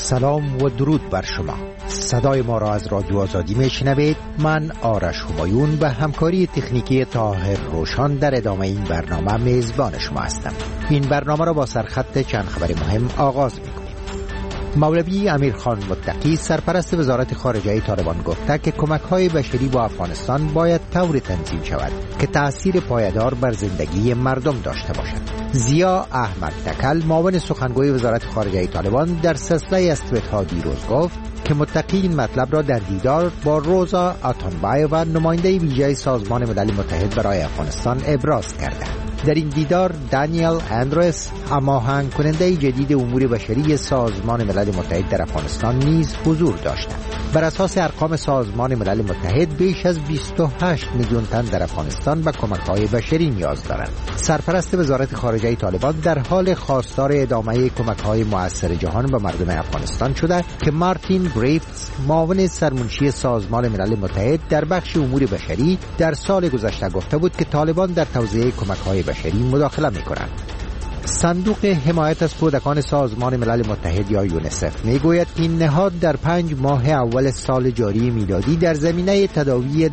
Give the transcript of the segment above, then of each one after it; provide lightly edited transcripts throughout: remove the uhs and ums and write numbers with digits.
سلام و درود بر شما. صدای ما را از رادیو آزادی میشنوید. من آرش همایون و همکاری تکنیکی طاهر روشان در ادامه این برنامه میزبان شما هستم. این برنامه را با سرخط چند خبر مهم آغاز میکنیم. مولوی امیرخان متقی سرپرست وزارت خارجه طالبان گفته که کمک‌های بشری با افغانستان باید طوری تنظیم شود که تأثیر پایدار بر زندگی مردم داشته باشد. زیا احمد تکل معاون سخنگوی وزارت خارجه طالبان در سلسله از توییت‌ها دیروز گفت که متقی این مطلب را در دیدار با روزا آتانبای و نماینده ویژه سازمان ملل متحد برای افغانستان ابراز کرده. در این دیدار دانیل اندرس هماهنگ کننده جدید امور بشری سازمان ملل متحد در افغانستان نیز حضور داشتند. بر اساس ارقام سازمان ملل متحد بیش از 28 میلیون تن در افغانستان به کمک‌های بشری نیاز دارند. سرپرست وزارت خارجه طالبان در حال خواستار ادامه کمک‌های مؤثر جهان به مردم افغانستان شده که مارتین گریفتس معاون سرمنشی سازمان ملل متحد در بخش امور بشری در سال گذشته گفته بود که طالبان در توزیع کمک‌های بشری مداخله می‌کنند. صندوق حمایت از کودکان سازمان ملل متحد یا یونیسف میگوید این نهاد در 5 ماه اول سال جاری میلادی در زمینه تداوی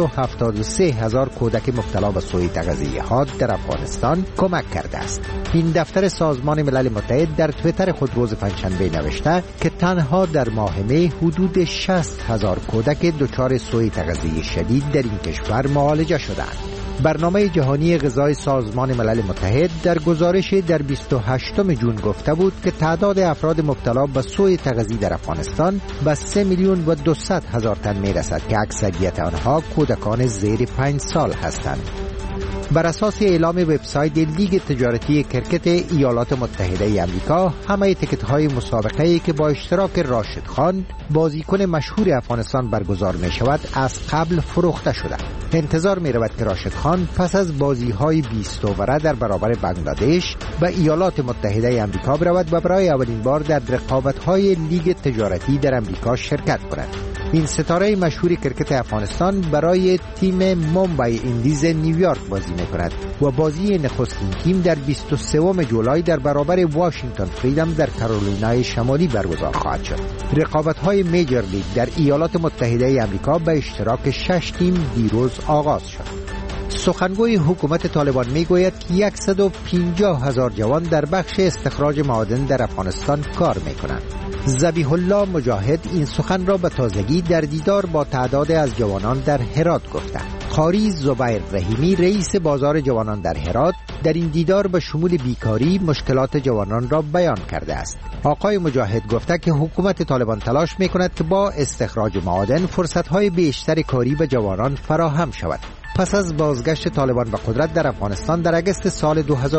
273,000 کودک مبتلا به سوء تغذیه حاد در افغانستان کمک کرده است. این دفتر سازمان ملل متحد در توییتر خود روز پنجشنبه نوشته که تنها در ماه می حدود 60,000 کودک دچار سوء تغذیه شدید در این کشور معالجه شدند. برنامه جهانی غذای سازمان ملل متحد در گزارش در 28 جون گفته بود که تعداد افراد مبتلا به سوء تغذیه در افغانستان به 3,200,000 تن میرسد که اکثریت آنها کودکان زیر 5 سال هستند. بر اساس اعلام وبسایت لیگ تجارتی کرکت ایالات متحده آمریکا، همه تیکت‌های مسابقه‌ای که با اشتراک راشد خان بازیکن مشهور افغانستان برگزار می‌شود از قبل فروخته شده. انتظار می‌رود که راشد خان پس از بازی‌های 20 اووره در برابر بنگلادش به ایالات متحده آمریکا برود و برای اولین بار در رقابت‌های لیگ تجارتی در آمریکا شرکت کند. این ستاره مشهور کرکت افغانستان برای تیم مومبای ایندیز نیویورک بازی می‌کند و بازی نخستین تیم در 23 جولای در برابر واشنگتن فریدم در کارولینای شمالی برگزار خواهد شد. رقابت‌های میجر لیگ در ایالات متحده آمریکا به اشتراک 6 تیم دیروز آغاز شد. سخنگوی حکومت طالبان میگوید که 150,000 جوان در بخش استخراج معادن در افغانستان کار میکنند. ذبیح الله مجاهد این سخن را به تازگی در دیدار با تعداد از جوانان در هرات گفتند. قاری زبیر رحیمی رئیس بازار جوانان در هرات در این دیدار به شمول بیکاری مشکلات جوانان را بیان کرده است. آقای مجاهد گفته که حکومت طالبان تلاش میکند که با استخراج معادن فرصت‌های بیشتر کاری به جوانان فراهم شود. پس از بازگشت طالبان به قدرت در افغانستان در اگست سال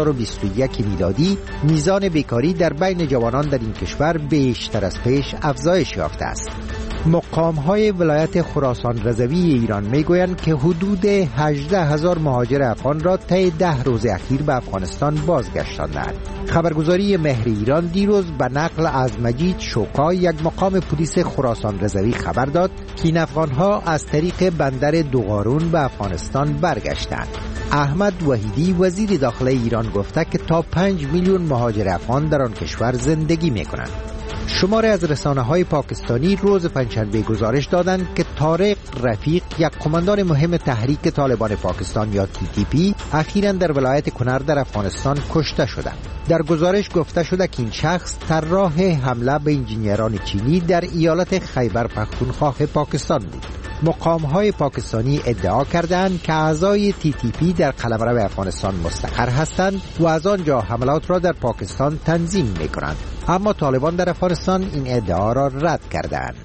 2021 میلادی، میزان بیکاری در بین جوانان در این کشور بیشتر از پیش افزایش یافته است. مقام‌های ولایت خراسان رضوی ایران میگویند که حدود 18,000 مهاجر افغان را طی 10 روز اخیر به افغانستان بازگشتاندند. خبرگزاری مهر ایران دیروز به نقل از مجید شوکا، یک مقام پلیس خراسان رضوی، خبر داد که این افغان‌ها از طریق بندر دوغارون به افغانستان برگشتند. احمد وحیدی وزیر داخله ایران گفته که تا 5 میلیون مهاجر افغان در آن کشور زندگی می‌کنند. شماره از رسانه‌های پاکستانی روز پنجشنبه گزارش دادند که طارق رفیق، یک قماندان مهم تحریک طالبان پاکستان یا TTP، اخیراً در ولایت کنر در افغانستان کشته شده. در گزارش گفته شده که این شخص طراح حمله به انجینیران چینی در ایالت خیبر پختونخوا پاکستان بود. مقام‌های پاکستانی ادعا کردند که اعضای TTP در قلمرو افغانستان مستقر هستند و از آنجا حملات را در پاکستان تنظیم می‌کنند، اما طالبان در افغانستان این ادعا را رد کردند.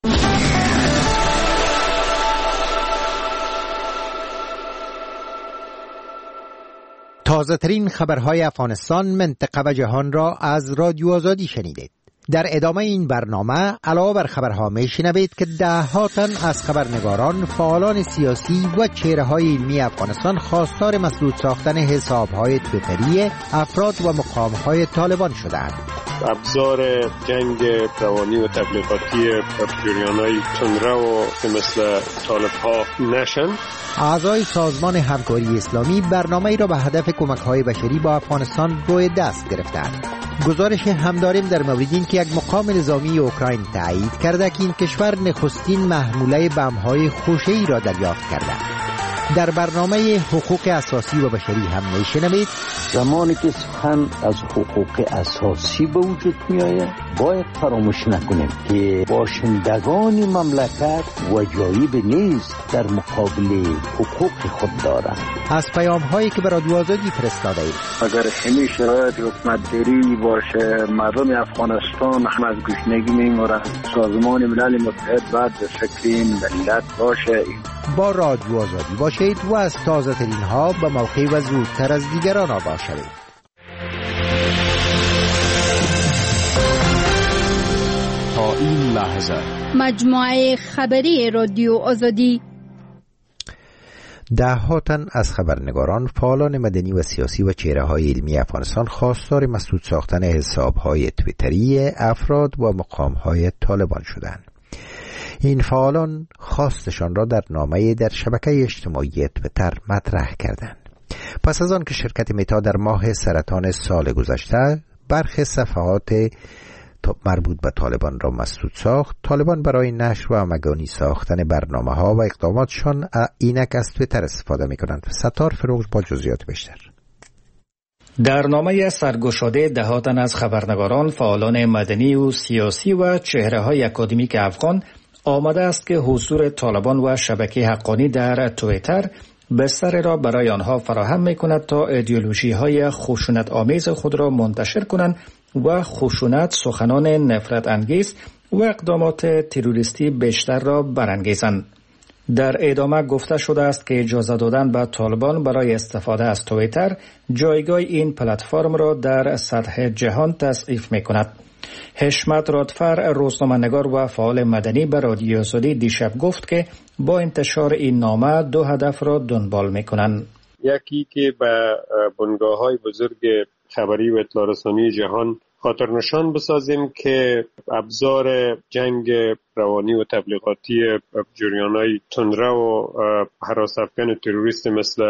تازه ترین خبرهای افغانستان، منطقه و جهان را از رادیو آزادی شنیدید. در ادامه این برنامه علاوه بر خبرها میشنوید که 10 تن از خبرنگاران، فعالان سیاسی و چهره‌های علمی افغانستان خواستار مسدود ساختن حساب‌های توییتری افراد و مقام‌های طالبان شدند. ابزار جنگ روانی و تبلیغاتی جریان‌های تندرو که مثل طالب‌ها نشن. اعضای سازمان همکاری اسلامی برنامه‌ای را به هدف کمک‌های بشری با افغانستان روی دست گرفتند. گزارش هم داریم در مورد این که یک مقام نظامی اوکراین تایید کرده که این کشور نخستین محموله بمب‌های خوشه‌ای را دریافت کرده. در برنامه حقوق اساسی و بشری هم میشنوید زمانی که سخن از حقوق اساسی به وجود می آید باید فراموش نکنیم که باشندگان مملکت وجایب نیست در مقابل حقوق خود دارند. از پیام هایی که به رادیو آزادی فرستاده اید: اگر همین شرایط حکومتداری باشه مردم افغانستان هم از گشنگی میمیرند. سازمان ملل متحد باید به فکر این ملت باشه. با رادیو آزادی باشید و از تازه ترین ها به موقع و زودتر از دیگران آگاه شوید. تا این لحظه مجموعه خبری رادیو آزادی. ده‌ها تن از خبرنگاران، فعالان مدنی و سیاسی و چهره‌های علمی افغانستان خواستار مسدود ساختن حساب‌های توییتری افراد و مقام‌های طالبان شدند. این فعالان خواستشان را در نامه‌ای در شبکه اجتماعی توییتر مطرح کردند. پس از آن که شرکت متا در ماه سرطان سال گذشته برخی صفحات مربوط به طالبان را مسدود ساخت، طالبان برای نشر و مگانی ساختن برنامه‌ها و اقداماتشان اینک از توییتر استفاده می‌کنند. ستار فروغ با جزئیات بیشتر. در نامه سرگشاده ده‌ها تن از خبرنگاران، فعالان مدنی و سیاسی و چهره‌های اکادمیک افغان آمده است که حضور طالبان و شبکه حقانی در توییتر بستر را برای آنها فراهم می‌کند تا ایدئولوژی‌های خشونت آمیز خود را منتشر کنند و خشونت، سخنان نفرت انگیز و اقدامات تروریستی بیشتر را برانگیزند. در ادامه گفته شده است که اجازه دادن به طالبان برای استفاده از توییتر جایگاه این پلتفرم را در سطح جهان تضعیف می‌کند. حشمت رادفر، روزنامه‌نگار و فعال مدنی، به رادیو آزادی دیشب گفت که با انتشار این نامه دو هدف را دنبال می‌کنند. یکی که به بنگاه‌های بزرگ خبری و اطلاع رسانی جهان خاطر نشان بسازیم که ابزار جنگ روانی و تبلیغاتی جریان‌های تندرو و هراس افکن تروریست مثل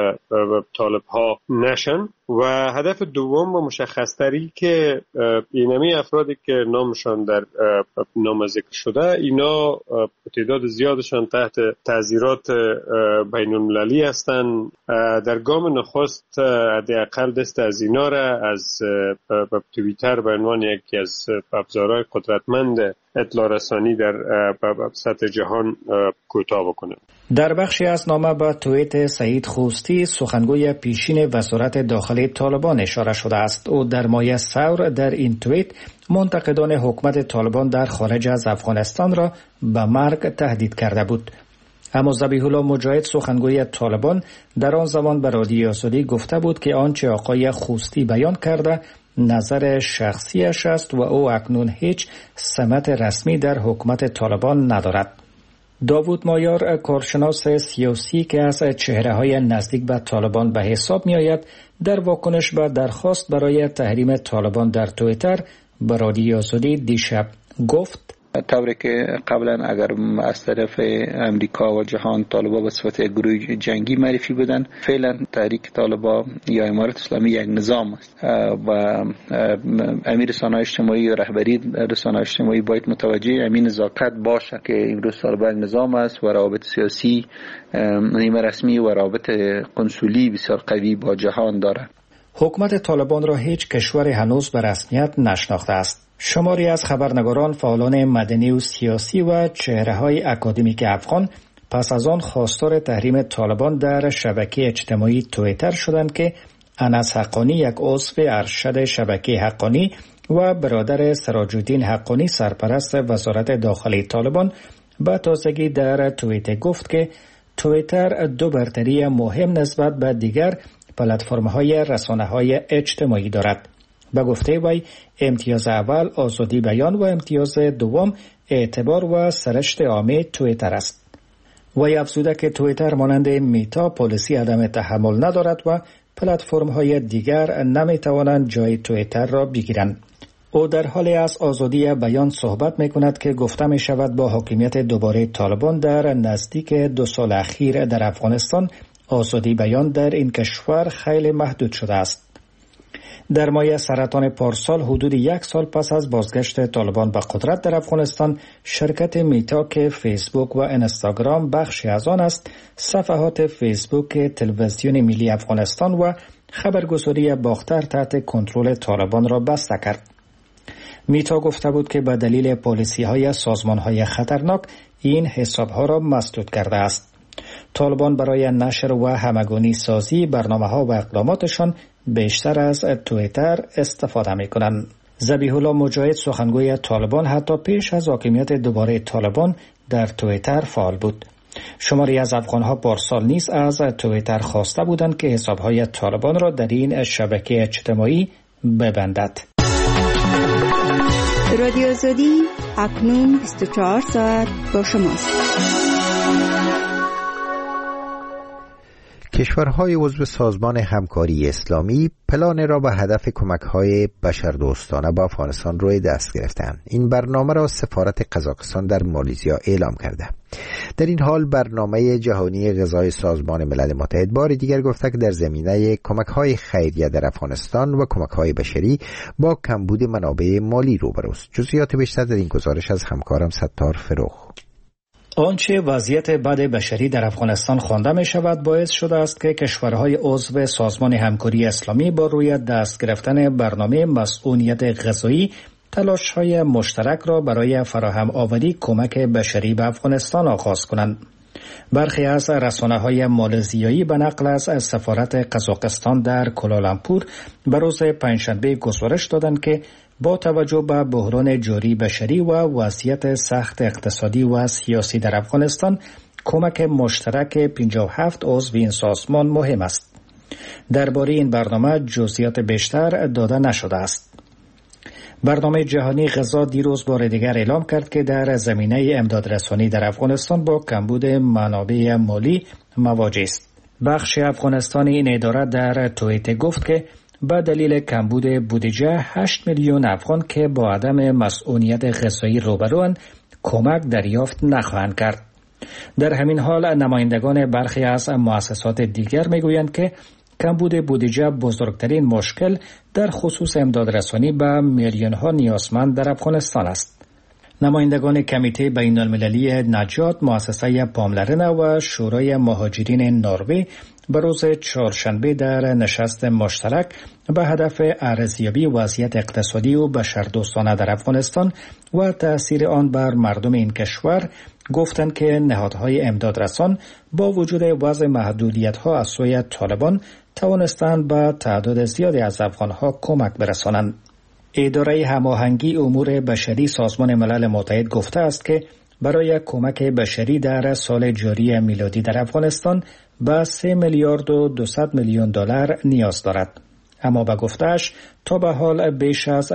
طالب‌ها نشن، و هدف دوم و مشخص‌تری که اینمی افرادی که نامشان در نامه ذکر شده، اینا تعداد زیادشان تحت تعزیرات بین‌المللی هستند. در گام نخست حداقل دست از اینا را از توییتر به عنوان یکی از ابزارهای قدرتمند اطلاع رسانی در سطح جهان کوتاه بکنه. در بخشی از نامه به توییت سعید خوستی، سخنگوی پیشین وزارت داخلی طالبان، اشاره شده است. او در مایه ثور در این توییت منتقدان حکومت طالبان در خارج از افغانستان را به مرگ تهدید کرده بود. اما ذبیح الله مجاهد، سخنگوی طالبان، در آن زمان به رادیو آزادی گفته بود که آنچه آقای خوستی بیان کرده نظر شخصیش است و او اکنون هیچ سمت رسمی در حکومت طالبان ندارد. داوود مایار، کارشناس سیاسی که از چهره‌های نزدیک به طالبان به حساب می‌آید، در واکنش به درخواست برای تحریم طالبان در توییتر به رادیو آزادی دیشب گفت: طوری که قبلا اگر از طرف امریکا و جهان طالبا به صفت گروه جنگی معرفی بودن، فعلا تحریک طالبا یا امارت اسلامی یک نظام است و امیر رسانه‌های اجتماعی و رهبری رسانه‌های اجتماعی باید متوجه همین نزاکت باشه که امروز طالبا یک نظام است و روابط سیاسی نیمه رسمی و روابط کنسولی بسیار قوی با جهان دارد. حکومت طالبان را هیچ کشور هنوز به رسمیت نشناخته است. شماری از خبرنگاران، فعالان مدنی و سیاسی و چهره‌های اکادمیک افغان پس از آن خواستار تحریم طالبان در شبکه اجتماعی توییتر شدند که انس حقانی، یک عضو ارشد شبکه حقانی و برادر سراج الدین حقانی، سرپرست وزارت داخلی طالبان، به تازگی در توییت گفت که توییتر دو برتری مهم نسبت به دیگر پلتفرم‌های رسانه‌های اجتماعی دارد. به گفته وی، امتیاز اول آزادی بیان و امتیاز دوم اعتبار و سرشت عامه توییتر است. وی افزوده که توییتر مانند میتا پالیسی عدم تحمل ندارد و پلتفرم‌های دیگر نمی‌توانند جای توییتر را بگیرند. او در حالی از آزادی بیان صحبت می‌کند که گفته می‌شود با حاکمیت دوباره طالبان در نزدیک 2 سال اخیر در افغانستان، آزادی بیان در این کشور خیلی محدود شده است. در ماه سرطان پارسال حدود 1 سال پس از بازگشت طالبان به قدرت در افغانستان، شرکت میتا که فیسبوک و اینستاگرام بخشی از آن است، صفحات فیسبوک تلویزیون ملی افغانستان و خبرگزاری باختر تحت کنترل طالبان را بسته کرد. میتا گفته بود که به دلیل پالیسی‌های سازمان‌های خطرناک این حساب‌ها را مسدود کرده است. طالبان برای نشر و همگانی سازی برنامه‌ها و اقداماتشان بیشتر از توییتر استفاده می‌کنند. ذبیح الله مجاهد سخنگوی طالبان حتی پیش از حاکمیت دوباره طالبان در توییتر فعال بود. شماری از افغان‌ها پارسال نیز از توییتر خواسته بودند که حساب‌های طالبان را در این شبکه اجتماعی ببندد. رادیو آزادی اکنون 24 ساعت با شماست. کشورهای عضو سازمان همکاری اسلامی پلان را به هدف کمک‌های بشردوستانه به افغانستان روی دست گرفتند. این برنامه را سفارت قزاقستان در مالیزیا اعلام کرده. در این حال برنامه جهانی غذای سازمان ملل متحد بار دیگر گفته که در زمینه کمک‌های خیریه در افغانستان و کمک‌های بشری با کمبود منابع مالی روبروست. جزئیات بیشتر در این گزارش از همکارم ستار فروخ. آنچه وضعیت بد بشری در افغانستان خوانده می شود باعث شده است که کشورهای عضو سازمان همکاری اسلامی با روی دست گرفتن برنامه مسئولیت غذایی تلاش‌های مشترک را برای فراهم آوری کمک بشری به افغانستان آغاز کنند. برخی از رسانه‌های مالزیایی به نقل از سفارت قزاقستان در کوالالامپور به روز پنجشنبه گزارش دادند که با توجه به بحران جاری بشری و وضعیت سخت اقتصادی و سیاسی در افغانستان، کمک مشترک 57 عضو این سازمان مهم است. درباره این برنامه جزئیات بیشتر داده نشده است. برنامه جهانی غذا دیروز بار دیگر اعلام کرد که در زمینه امدادرسانی در افغانستان با کمبود منابع مالی مواجه است. بخش افغانستانی این اداره در توییت گفت که به دلیل کمبود بودجه 8 میلیون افغان که با عدم مسئولیت غذایی روبروند کمک دریافت نخواهند کرد. در همین حال نمایندگان برخی از مؤسسات دیگر میگویند که کمبود بودجه بزرگترین مشکل در خصوص امدادرسانی به میلیون ها نیازمند در افغانستان است. نمایندگان کمیته بین المللی نجات، مؤسسه پاملرنه و شورای مهاجرین نروژ به روز چهارشنبه در نشست مشترک به هدف ارزیابی وضعیت اقتصادی و بشردوستانه در افغانستان و تأثیر آن بر مردم این کشور گفتند که نهادهای امدادرسان با وجود وضع محدودیت‌ها از سوی طالبان توانستند به تعداد زیادی از افغان‌ها کمک برسانند. اداره هماهنگی امور بشری سازمان ملل متحد گفته است که برای کمک بشری در سال جاری میلادی در افغانستان به 3 میلیارد و 200 میلیون دلار نیاز دارد. اما به گفته‌اش تا به حال بیش از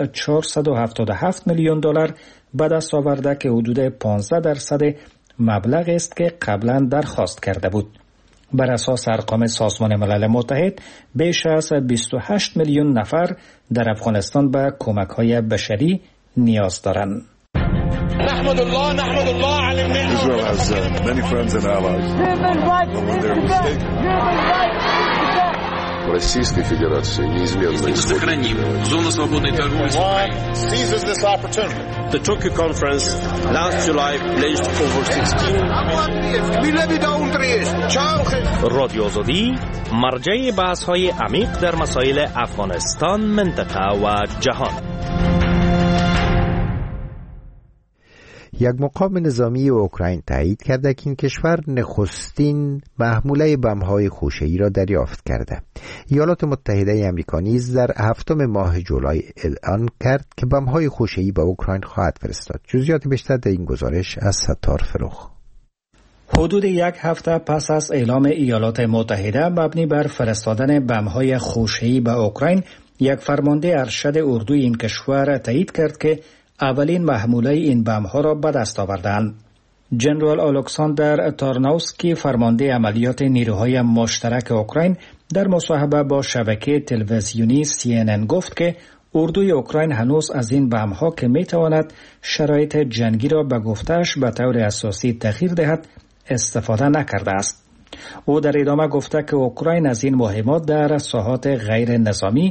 477 میلیون دلار به دست آورده که حدود 15% مبلغ است که قبلا درخواست کرده بود. بر اساس ارقام سازمان ملل متحد بیش از 28 میلیون نفر در افغانستان به کمک‌های بشری نیاز دارند. نحمد الله على النعمة. Israel has many friends and allies. Российской Федерации неизменно сохраним зону свободной торговли с Украиной. Seizes this opportunity. The Tokyo conference last July pledged over 16. رادیو آزادی مرجع بحث‌های عمیق در مسائل افغانستان، منطقه و جهان. یک مقام نظامی اوکراین تایید کرده که این کشور نخستین محموله بمب‌های خوشه‌ای را دریافت کرده. ایالات متحده آمریکا نیز در 7 ماه جولای اعلان کرد که بمب‌های خوشه‌ای به اوکراین خواهد فرستاد. جزئیات بیشتر در این گزارش از ستار فروخ. حدود یک هفته پس از اعلام ایالات متحده مبنی بر فرستادن بمب‌های خوشه‌ای به اوکراین، یک فرمانده ارشد اردوی این کشور تایید کرد که اولین محموله این بمب‌ها را به دست آوردند. جنرال الکساندر تارناوسکی، فرمانده عملیات نیروهای مشترک اوکراین، در مصاحبه با شبکه تلویزیونی CNN گفت که اردوی اوکراین هنوز از این بمب‌ها که می‌تواند شرایط جنگی را به گفته‌اش به طور اساسی تغییر دهد استفاده نکرده است. او در ادامه گفته که اوکراین از این مهمات در ساحات غیر نظامی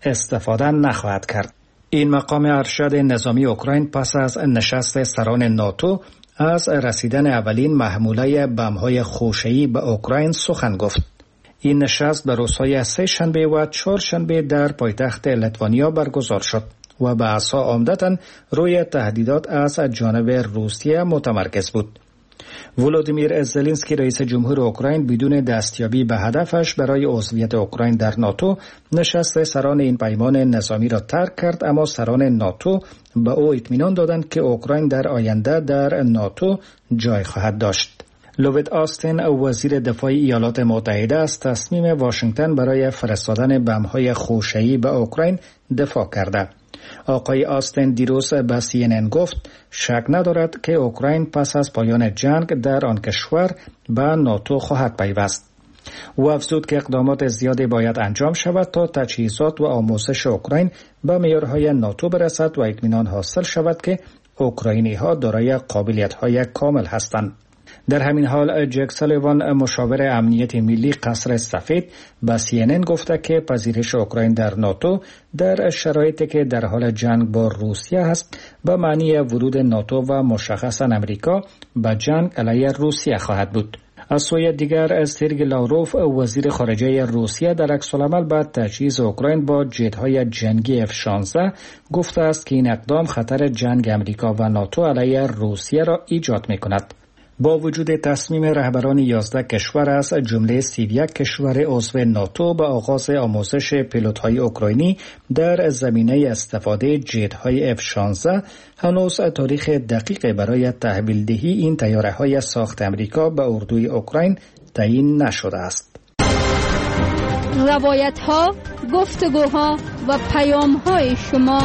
استفاده نخواهد کرد. این مقام ارشد نظامی اوکراین پس از نشست سران ناتو از رسیدن اولین محموله بم‌های خوشه‌ای به اوکراین سخن گفت. این نشست به روزهای 3 شنبه و 4 شنبه در پایتخت لیتوانیا برگزار شد و بحث‌ها عمدتاً روی تهدیدات از جانب روسیه متمرکز بود. ولودیمیر زلنسکی رئیس جمهور اوکراین بدون دستیابی به هدفش برای عضویت اوکراین در ناتو نشست سران این پیمان نظامی را ترک کرد، اما سران ناتو به او اطمینان دادند که اوکراین در آینده در ناتو جای خواهد داشت. لوید آستین وزیر دفاع ایالات متحده از تصمیم واشنگتن برای فرستادن بم‌های خوشه‌ای به اوکراین دفاع کرده. آقای آستین دیروز به CNN گفت شک ندارد که اوکراین پس از پایان جنگ در آن کشور به ناتو خواهد پیوست. او افزود که اقدامات زیادی باید انجام شود تا تجهیزات و آموزش اوکراین به معیارهای ناتو برسد و اطمینان حاصل شود که اوکراینی‌ها دارای قابلیت‌های کامل هستند. در همین حال جک سالیوان مشاور امنیت ملی قصر سفید به CNN گفته که پذیرش اوکراین در ناتو در شرایطی که در حال جنگ با روسیه است به معنی ورود ناتو و مشخصاً امریکا به جنگ علیه روسیه خواهد بود. از سوی دیگر سرگئی لاوروف وزیر خارجه روسیه در عکس‌العمل بعد تجهیز اوکراین با جت‌های جنگی F-16 گفته است که این اقدام خطر جنگ امریکا و ناتو علیه روسیه را ایجاد می‌کند. با وجود تصمیم رهبران 11 کشور از جمله 31 کشور عضو ناتو به آغاز آموزش پیلوت‌های اوکراینی در زمینه استفاده جت‌های F-16، هنوز تاریخ دقیق برای تحویل دهی این طیاره‌های ساخت امریکا به اردوی اوکراین تعیین نشده است. روایت‌ها، گفتگوها و پیام‌های شما.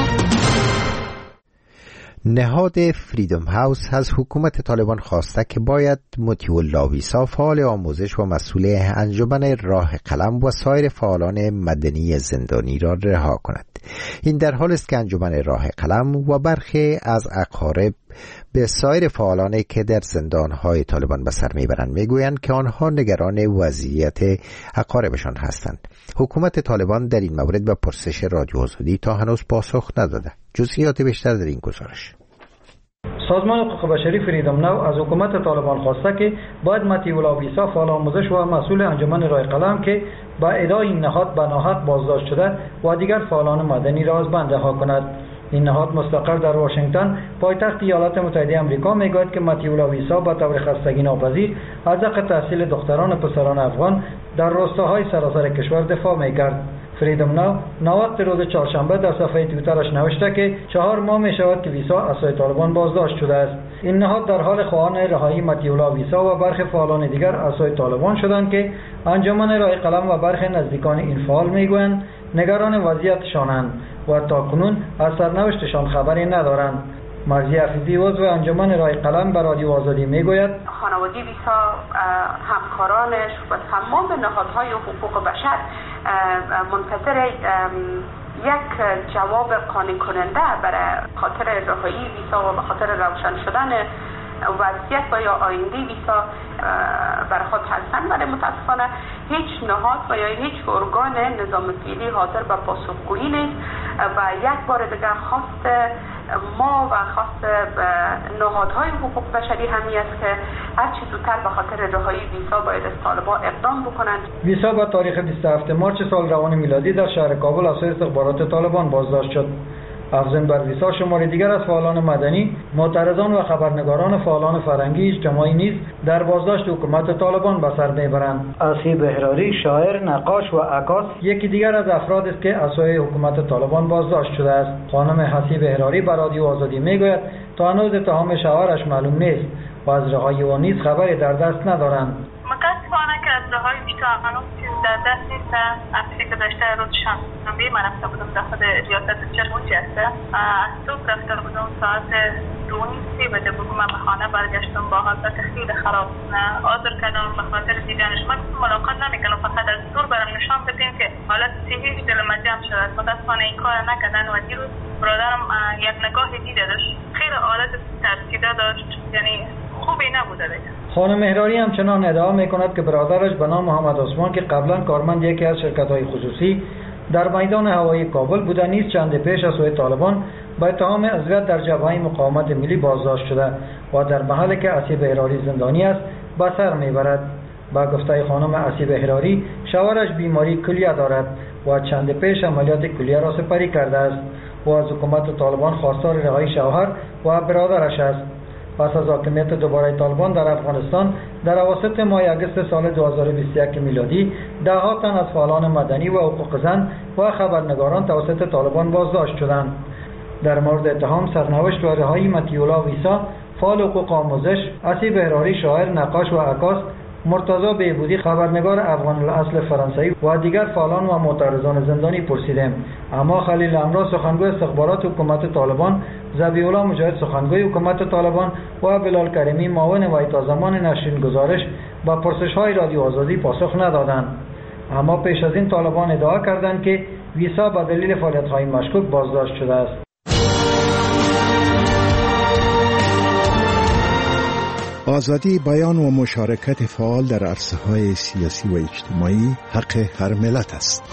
نهاد فریدم هاوس از حکومت طالبان خواسته که باید مطیع الله ویسا فعال آموزش و مسئول انجمن راه قلم و سایر فعالان مدنی زندانی را رها کند. این در حال است که انجمن راه قلم و برخی از اقارب به سایر فعالانی که در زندانهای طالبان به سر میبرند میگویند که آنها نگران وضعیت اقاربشان هستند. حکومت طالبان در این مورد به پرسش رادیو آزادی تا هنوز پاسخ نداده. جزئیات بیشتر در این گزارش. سازمان حقوق بشری فریدم ناو از حکومت طالبان خواسته که باید مطیع الله ویسا فعال آموزش و مسئول انجمن راه قلم که با ادعای این نهاد به ناحق بازداشت شده و دیگر فعالان مدنی را از بند رها کند. این نهاد مستقر در واشنگتن پایتخت ایالات متحده آمریکا میگوید که مطیع الله ویسا با طور خستگی ناپذیر از حق تحصیل دختران و پسران افغان در روستاهای سراسر کشور دفاع میکرد. فریدم ناو نوات روز چهارشنبه در صفحه توییترش نوشته که 4 ماه می شود که ویسا از سوی طالبان بازداشت شده است. این نهاد در حال خواهان رهایی مطیع الله ویسا و برخی فعالان دیگر از سوی طالبان شدند که انجمن راه قلم و برخی نزدیکان این فعال میگویند نگران وضعیتشانند و تاکنون از سرنوشتشان خبری ندارند. مرضی حفیظی عضو انجمن راه قلم به رادیو آزادی میگوید خانواده ویسا، همکارانش و تمام نهادهای حقوق بشر منتظر یک جواب قانع کننده برای خاطر رهایی ویسا و به خاطر روشن شدن وضعیت و یا آینده ویسا برای خود هستند، ولی متاسفانه هیچ نهاد و یا هیچ ارگان نظام فعلی حاضر به پاسخگویی نیست و یک بار دیگر خواست ما و خواست نهادهای حقوق بشری همی است که هرچی زودتر به خاطر رهایی ویسا باید از طالبان اقدام بکنند. ویسا با تاریخ 27 مارس سال روان میلادی در شهر کابل از سوی استخبارات طالبان بازداشت شد. افزون بر ویسا شماری دیگر از فعالان مدنی، معترضان و خبرنگاران و فعالان فرهنگی اجتماعی نیز در بازداشت حکومت طالبان به سر میبرند. حسیب احراری، شاعر، نقاش و عکاس یکی دیگر از افراد است که از سوی حکومت طالبان بازداشت شده است. خانم حسیب احراری به رادیو آزادی میگوید تا هنوز اتهام شوهرش معلوم نیست و از رهایی او نیز خبری در دست ندارند. متاسفانه که از رهایی ویسا هنوز چیز در دست نیست. اصلی که داشته روز شنبه من رفته بودم داخل ریاست چرمونچی است. از صبح رفته بودم ساعت 2:30 بجه بگم من به خانه برگشتم با حالت خیلی خراب. آزر کردم به خاطر دیدنش. من ملاقات نمیکنم، فقط از دور برم نشان بدیم که حالت صحیح دل من جمع شد. متاسفانه این کار نکردن و دیروز برادرم یک نگاه دیده داشت، خیلی حالت ترسیده داشت، یعنی خوبی نبوده دیگه. خانم احراری همچنان ادعا میکند که برادرش به نام محمد عثمان که قبلا کارمند یکی از شرکت‌های خصوصی در میدان هوایی کابل بوده. نیز چند پیش از سوی طالبان با اتهام عضویت در جبهه مقاومت ملی بازداشت شده و در محلی که اسیب احراری زندانی است به سر میبرد. با گفته خانم اسیب احراری شوهرش بیماری کلیه دارد و چند پیش عملیات کلیه را سپری کرده است و از حکومت طالبان خواستار رهایی شوهر و برادرش است. پس از حاکمیت دوباره طالبان در افغانستان در اواسط ماه اگست سال 2021 میلادی ده‌ها تن از فعالان مدنی و حقوق زن و خبرنگاران توسط طالبان بازداشت شدند. در مورد اتهام سرنوشت و رهایی مطیع ویسا فعال حقوق آموزش، اسیب احراری شاعر، نقاش و عکاس، مرتضی بهبودی خبرنگار افغان الاصل فرانسوی و دیگر فعالان و معترضان زندانی پرسیدیم، اما خلیل امرا سخنگوی استخبارات حکومت طالبان، ذبیح الله مجاهد سخنگوی حکومت طالبان و بلال کریمی معاون وی تا زمان نشرین گزارش با پرسش‌های رادیو آزادی پاسخ ندادند. اما پیش از این طالبان ادعا کردند که ویسا به دلیل فعالیت‌های مشکوک بازداشت شده است. آزادی بیان و مشارکت فعال در عرصه‌های سیاسی و اجتماعی حق هر ملت است.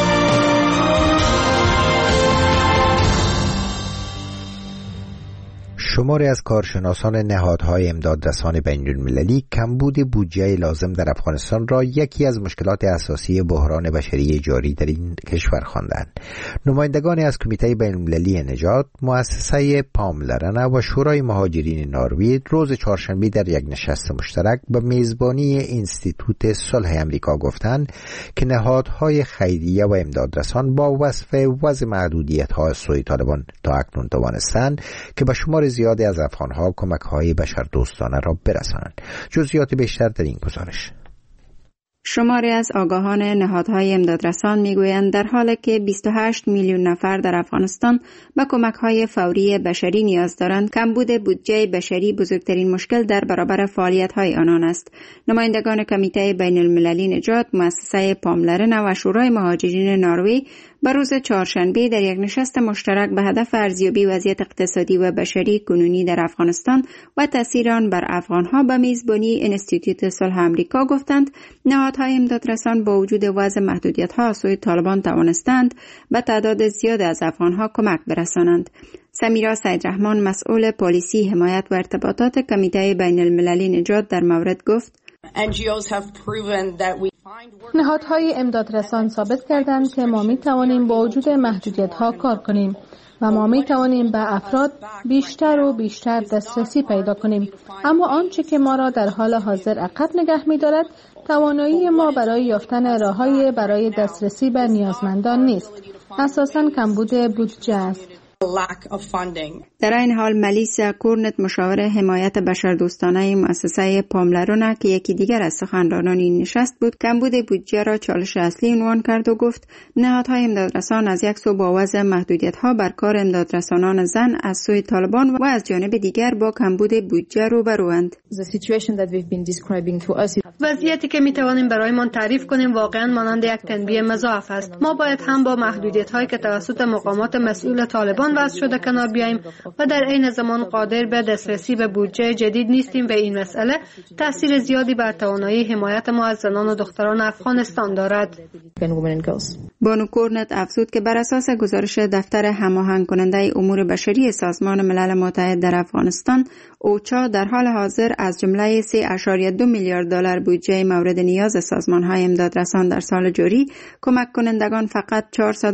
شماری از کارشناسان نهادهای امدادرسان بین‌المللی کمبود بودجه لازم در افغانستان را یکی از مشکلات اساسی بحران بشری جاری در این کشور خواندند. نمایندگانی از کمیته بین‌المللی نجات، مؤسسه پاملرنه و شورای مهاجرین نروژ روز چهارشنبه در یک نشست مشترک به میزبانی اینستیتوت صلح امریکا گفتند که نهادهای خیریه و امدادرسان با وصف وضع محدودیت‌ها از سوی طالبان تا اکنون توانستند که به شمار زیادی از افغان‌ها کمک‌های بشردوستانه را برسانند. جزئیات بیشتر در این گزارش. شماری از آگاهان نهادهای امدادرسان میگویند در حالی که 28 میلیون نفر در افغانستان به کمک‌های فوری بشری نیاز دارند، کمبود بودجه بشری بزرگترین مشکل در برابر فعالیت‌های آنان است. نمایندگان کمیته بین‌المللی نجات، مؤسسه پاملرنه و شورای مهاجرین نروژ به روز چهارشنبه در یک نشست مشترک به هدف ارزیابی وضعیت اقتصادی و بشری کنونی در افغانستان و تاثیر آن بر افغان‌ها به میزبانی اینستیتوت صلح آمریکا گفتند نهادهای امدادرسان با وجود وضع محدودیت‌ها از سوی طالبان توانستند به تعداد زیاد از افغان‌ها کمک برسانند. سمیرا سیدرحمان، مسئول پالیسی، حمایت و ارتباطات کمیته بین‌المللی نجات در مورد گفت: نهادهای امدادرسان ثابت کردند که ما می توانیم با وجود محدودیت‌ها کار کنیم و ما می توانیم به افراد بیشتر و بیشتر دسترسی پیدا کنیم. اما آنچه که ما را در حال حاضر عقب نگه می دارد توانایی ما برای یافتن راه‌های برای دسترسی به نیازمندان نیست. اساساً کمبود بودجه است. در این حال ملیسا کورنت، مشاور حمایت بشردوستانه مؤسسه پاملرنه که یکی دیگر از سخنرانان این نشست بود، کمبود بودجه را چالش اصلی عنوان کرد و گفت نهادهای امدادرسان از یک سو با وضع محدودیت‌ها بر کار امدادرسانان زن از سوی طالبان و از جانب دیگر با کمبود بودجه روبروند. وضعیتی که می توانیم برایمان تعریف کنیم واقعا مانند یک تنبیه مضاعف است. ما باید هم با محدودیت‌هایی که توسط مقامات مسئول طالبان وضع شده کنار بیاییم و در عین زمان قادر به دسترسی به بودجه جدید نیستیم و این مسئله تأثیر زیادی بر توانایی حمایت ما از زنان و دختران افغانستان دارد. بانو کورنت افزود که بر اساس گزارش دفتر هماهنگ کننده امور بشری سازمان ملل متحد در افغانستان، اوچا در حال حاضر از جمله 3.2 میلیارد دلار بودجه مورد نیاز سازمان‌های امدادرسان در سال جاری، کمک کنندگان فقط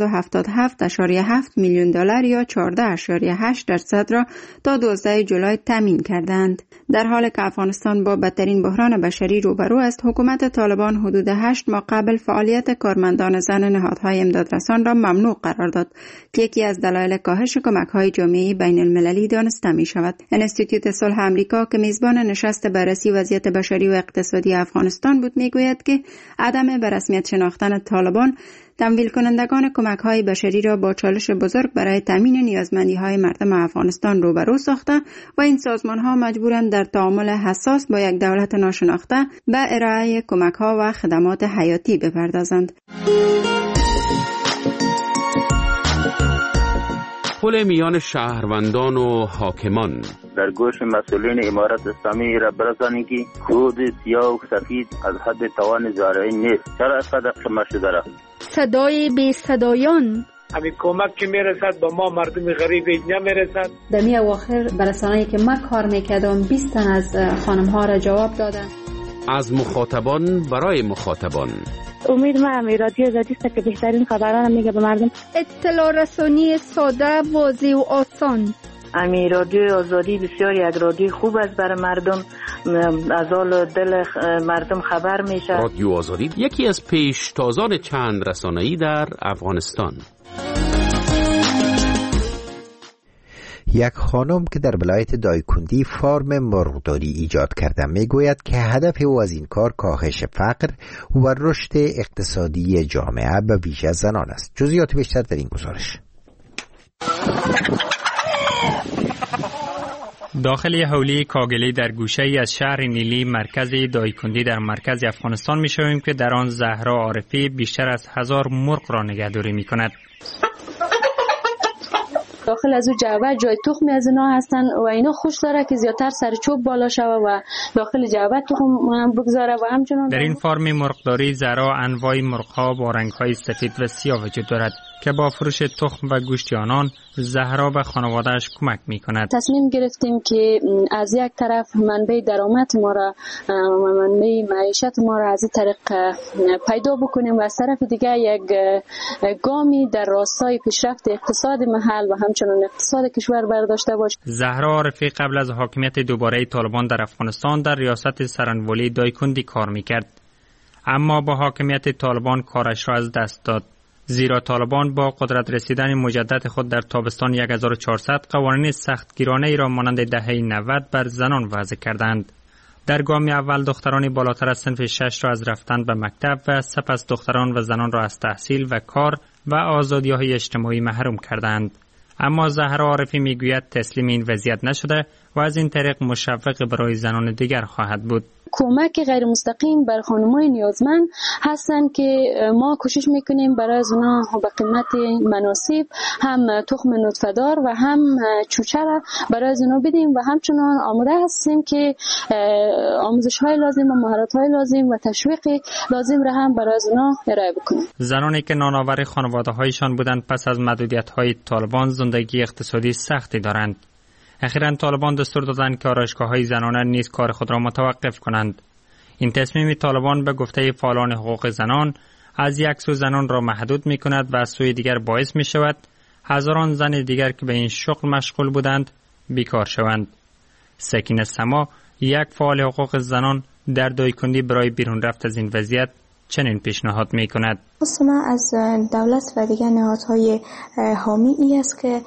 477.7 میلیون دلار یا 14.8% را تا 12 جولای تامین کردند. در حالی که افغانستان با بدترین بحران بشری روبرو است، حکومت طالبان حدود 8 ماه قبل فعالیت کارمندان زن نهادهای امدادرسان را ممنوع قرار داد که یکی از دلایل کاهش کمک‌های جامعه بین‌المللی دانسته می‌شود. اینستیتوت صلح آمریکا که میزبان نشست بررسی وضعیت بشری و اقتصادی افغانستان بود، میگوید که عدم به رسمیت شناختن طالبان تمویل کنندگان کمک‌های بشری را با چالش بزرگ برای تامین نیازمندی‌های مردم افغانستان روبرو ساخته و این سازمان‌ها مجبورند در تعامل حساس با یک دولت ناشناخته به ارائه کمک‌ها و خدمات حیاتی بپردازند. پل میان شهروندان و حاکمان. در گوش مسئولین امارت اسلامی را برسانید که کود سیاه و سفید از حد توان زارعی نیست. چرا اینقدر خمه شده را؟ صدای بی صدایان. همین کمک که میرسد با ما مردم غریب نمیرسد. در می اواخر برسانه‌ای که من کار میکردم 20 تن از خانم ها را جواب دادن. از مخاطبان برای مخاطبان. امید من رادیو آزادی است که بهترین خبران میگه به مردم. اطلاع رسانی ساده، واضح و آسان. رادیو آزادی بسیار یک رادیو خوب است برای مردم، از حال دل مردم خبر میشه. رادیو آزادی یکی از پیشتازان چند رسانه‌ای در افغانستان. یک خانم که در ولایت دایکندی فارم مرغداری ایجاد کرده میگوید که هدف او از این کار کاهش فقر و رشد اقتصادی جامعه به ویژه زنان است. جزئیات بیشتر در این گزارش. داخل حولی کاگلی در گوشه‌ای از شهر نیلی مرکز دایکندی در مرکز افغانستان می‌شویم که در آن زهرا عارفی بیشتر از 1000 مرغ را نگهداری می‌کند. داخل از او جعبه جای تخمی از اینا هستن و اینا خوش داره که زیادتر سر چوب بالا شوه و داخل جعبه تخم بگذاره و همچنان در این فارم مرغداری زهرا انواع مرغ‌ها با رنگ‌های سفید و سیاه وجود دارد که با فروش تخم و گوشت آنان زهرا و خانواده‌اش کمک می‌کند. تصمیم گرفتیم که از یک طرف منبع درآمد ما را منبع معیشت ما را از این طریق پیدا بکنیم و از طرف دیگر یک گامی در راستای پیشرفت اقتصاد محل و همچنان اقتصاد کشور برداشته باشیم. زهرا عارفی قبل از حاکمیت دوباره طالبان در افغانستان در ریاست سرانولی دایکندی کار می‌کرد، اما با حاکمیت طالبان کارش را از دست داد، زیرا طالبان با قدرت رسیدن مجدد خود در تابستان 1400 قوانین سختگیرانه ای را مانند دهه 90 بر زنان وضع کردند. در گام اول دختران بالاتر از صنف 6 را از رفتن به مکتب و سپس دختران و زنان را از تحصیل و کار و آزادی‌های اجتماعی محروم کردند. اما زهرا عارفی میگوید تسلیم این وضعیت نشده و از این طریق مشوق برای زنان دیگر خواهد بود. کمک غیر مستقیم بر خانم‌های نیازمند هستند که ما کوشش میکنیم برای اونا به قیمت مناسب هم تخم نطفه‌دار و هم چوچه را برای اونا بدیم و همچنان آماده هستیم که آموزش‌های لازم و مهارت‌های لازم و تشویق لازم را هم برای اونا ارائه بکنیم. زنانی که نانآور خانواده‌هایشان بودند پس از محدودیت‌های طالبان زندگی اقتصادی سختی دارند. اخیراً طالبان دستور دادند که آرایشگاه‌های زنانه نیز کار خود را متوقف کنند. این تصمیم طالبان به گفته فعالان حقوق زنان از یک سو زنان را محدود می‌کند و از سوی دیگر باعث می‌شود هزاران زن دیگر که به این شغل مشغول بودند بیکار شوند. سکینه سما، یک فعال حقوق زنان در دایکندی برای بیرون رفت از این وضعیت چنین پیشنهاد می‌کند. ما از دولت و دیگر نهادهای حامی ای است که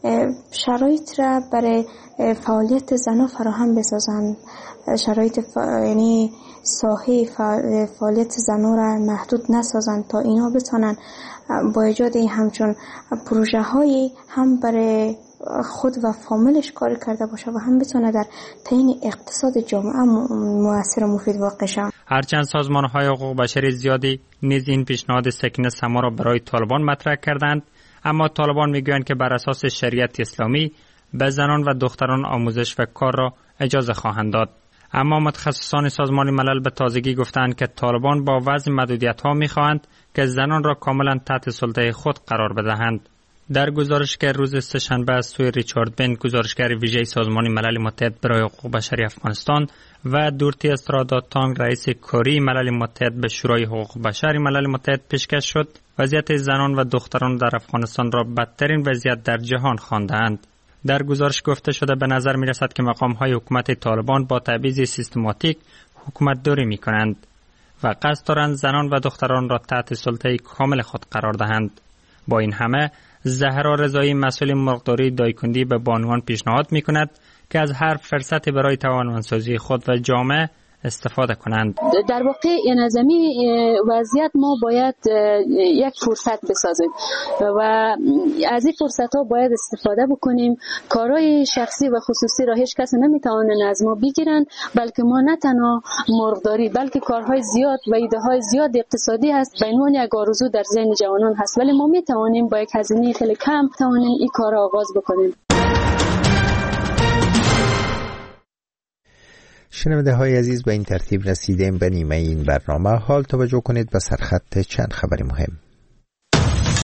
شرایط را برای فعالیت زنان فراهم بسازند، شرایط یعنی ساحه فعالیت زنان را محدود نسازند تا اینا بتونن با ایجاد همچون پروژه هایی هم برای خود و فامیلش کار کرده باشه و هم بتونه در تعیین اقتصاد جامعه مؤثر و مفید واقع شود. هرچند سازمان‌های حقوق بشری زیادی نیز این پیشنهاد سکینه سما را برای طالبان مطرح کردند، اما طالبان میگویند که بر اساس شریعت اسلامی به زنان و دختران آموزش و کار را اجازه خواهند داد. اما متخصصان سازمان ملل به تازگی گفتند که طالبان با وضع محدودیت‌ها می‌خواهند که زنان را کاملا تحت سلطه خود قرار بدهند. در گزارش که روز سه‌شنبه از سوی ریچارد بند، گزارشگر ویژه سازمان ملل متحد برای حقوق بشری افغانستان و دورتی استرادات تانگ، رئیس کاری ملل متحد به شورای حقوق بشر ملل متحد پیشکش شد، وضعیت زنان و دختران در افغانستان را بدترین وضعیت در جهان خواندند. در گزارش گفته شده به نظر می رسد که مقام‌های حکومت طالبان با تبعیض سیستماتیک حکومت داری می کنند و قصد دارند زنان و دختران را تحت سلطه کامل خود قرار دهند. با این همه زهرا رضایی، مسئول مرغداری دایکندی، به بانوان پیشنهاد می کند که از هر فرصتی برای توانمندسازی خود و جامعه استفاده کنند. در واقع این از این وضعیت ما باید یک فرصت بسازیم و از این فرصت ها باید استفاده بکنیم. کارهای شخصی و خصوصی را هیچ کس نمیتونه از ما بگیرن، بلکه ما نه تنها مرغداری بلکه کارهای زیاد و ایده های زیاد اقتصادی هست به عنوان یک آرزو در ذهن جوانان هست، ولی ما میتوانیم با یک هزینه خیلی کم توانیم این کار را آغاز بکنیم. شنونده های عزیز، به این ترتیب رسیدیم به نیمه این برنامه. حال توجه کنید به سرخط چند خبر مهم.